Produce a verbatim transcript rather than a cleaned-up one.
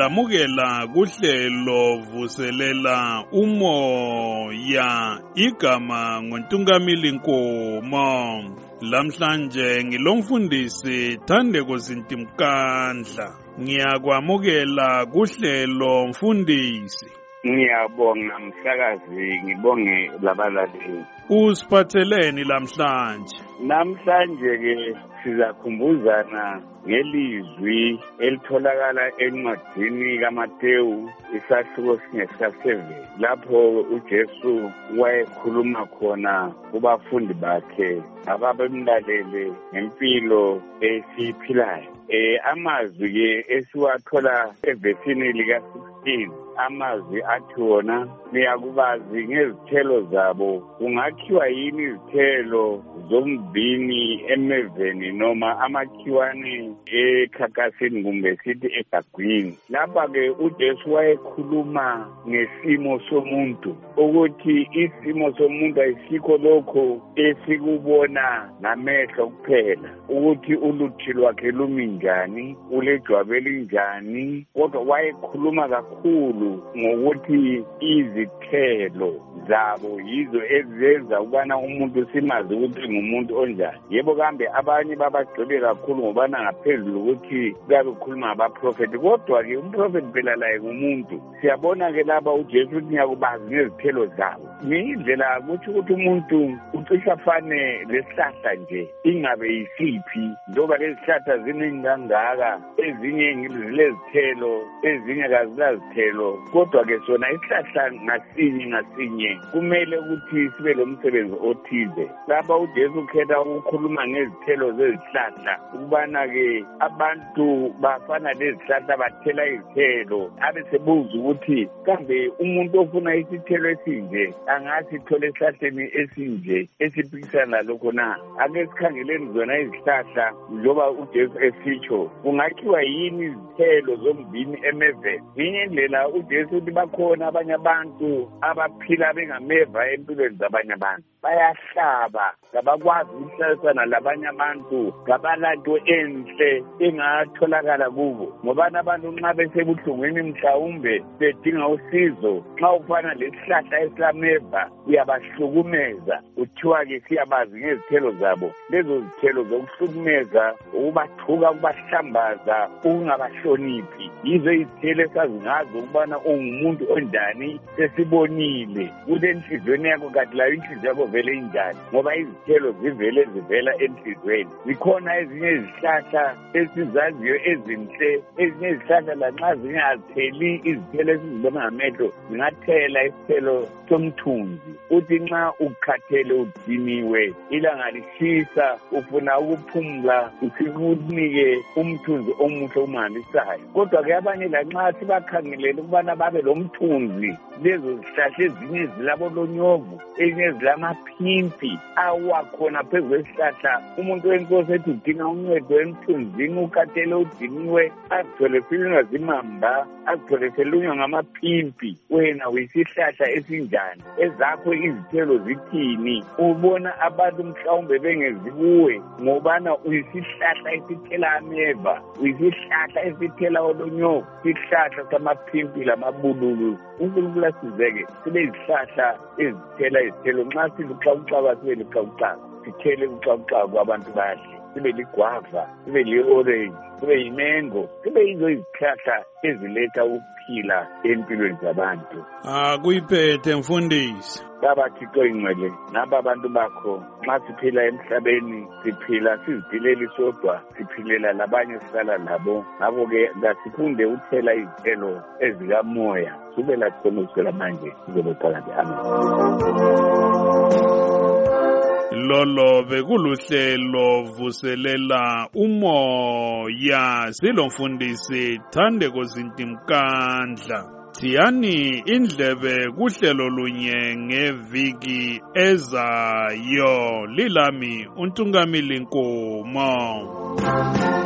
siyalamukela kuhlelo vuselela umoya igama nguNtungamili Nkomo. Lamhlanje ngilomfundisi Thandeko Zintimkandla. Ngiyakwamukela kuhlelo mfundisi. Ngiyabonga mhlakazi, ngibonge labalaleli. Usiphatheleni lamhlanje? Namhlanje ke sizakhumbuzana ngelizwi elitholakala encwadini kaMateyu isahluko singesika-seven, lapho uJesu wayekhuluma khona kubafundi bakhe ababemlalele ngempilo esiyiphilayo. Eh amazwi ke esiwathola evesini lika-sixteen, amazwi athi wona, niyakubazi ngezithelo zabo. Kungakhiwa yini izithelo zomvini emeveni noma amakhiwane ekhakasini kumbe sithi egagwini? Lapha ke uJesu wayekhuluma ngesimo somuntu, ukuthi isimo somuntu ayisikho lokho esikubona ngamehlo kuphela, ukuthi uluthi lwakhe lumi njani, ulejwabu elinjani, kodwa wayekhuluma kakhulu ngokuthi izithelo zabo yizo ezenza ukubana umuntu simazi ukuthi ngumuntu onjani. Yebo kambe abanye babagcwele kakhulu ngobana ngaphezulu ukuthi kuyabe kukhuluma ngabaprofeti, kodwa ke umprofeti phela laye ngumuntu. Siyabona ke lapha uJesu uthi niyakubazi ngezithelo zabo. Ngiyindlela ukuthi ukuthi umuntu ucisha afane lesihlahla nje, ingabe yisiphi, njengoba lezi zihlahla zinengangaka, ezinye zilezithelo, ezinye kazilazithelo, kodwa ke sona isihlahla ngasinye ngasinye kumele ukuthi sibe lomsebenzi othize. Lapha uJesu ukhetha ukukhuluma ngezithelo zezihlahla, ukubana ke abantu bafana lezihlahla bathela izithelo, abe sebuza ukuthi kambe umuntu ofuna isithelo esinje angasithola esihlahleni esinje esiphikisana lokho na? Ake sikhangeleni zona izihlahla njengoba uJesu esitsho, kungakhiwa yini izithelo zomvini emeveni? Ngenye indlela uJesu uthi bakhona abanye abantu abaphila bengameva empilweni zabanye abantu, bayahlaba, kabakwazi ukuhlalisana labanye abantu, kabalanto enhle engatholakala kubo. Ngoba abantu nxa besebuhlungwini mhlawumbe bedinga usizo, nxa ufana lesihlahla esilameva uyabahlukumeza, uthiwa ke siyabazi ngezithelo zabo. Lezo zithelo zokuhlukumeza, ukubathuka, ukubahlambaza, ukungabahloniphi, yizo izithelo esazi ngazo ukubana ungumuntu onjani. Sesibonile kule enhliziyweni yakho, kanti layo inhliziyo yakho vele injani, ngoba izithelo zivele zivela enhliziyweni. Zikhona ezinye izihlahla esizaziyo ezinhle, ezinye izihlahla lanxa zingatheli izithelo esizibona ngamehlo, zingathela isithelo somthunzi. Uthi nxa ukhathele udiniwe, ilanga lishisa, ufuna ukuphumula, usikunike umthunzi omuhle omangalisayo. Kodwa ke abanye lanxa sibakhangelele ukubana babe lomthunzi, lezo zihlahla ezinye zilabolonyovu, ezinye zilamaphimpi awakhona phezu kwesihlahla. Umuntu wenkosi ethi udinga uncedo emthunzini, ukhathele udiniwe, azithole selunywa zimamba, azithole selunywa ngamaphimpi, wena uyisihlahla esinjani? Ezakho izithelo zithini? Ubona abantu mhlawumbe bengezi kuwe ngobana uyisihlahla esithela ameva, uyisihlahla esithela olonyovu, isihlahla samaphimpi lamabululu. uNkulunkulu asizeke sibe izihlahla ezithela izithelo. Nxa siluxakuxaka sibe luxakuxaka, sithele uxakuxaka kwabantu bahle, sibe ligwava, sibe li-orange, sibe yimengo, sibe yizo izihlahla eziletha ukuphila empilweni zabantu. Ah kuyiphethe mfundisi. Baba Thixo ingcwele, naba abantu bakho, nxa siphila emhlabeni siphila siziphilela sodwa, siphilela labanye sihlala labo. Ngakho-ke kasifunde uthela izithelo ezikamoya. Sube lathi khona ukusela manje, sizobe phakathi. Amen. Lolo bekuluhlelo vuselela umoya, silomfundisi Thandeko Zintimkandla. Thiyani indlebe kuhlelo lunye ngeviki ezayo. Lilami uNtungamili Nkomo.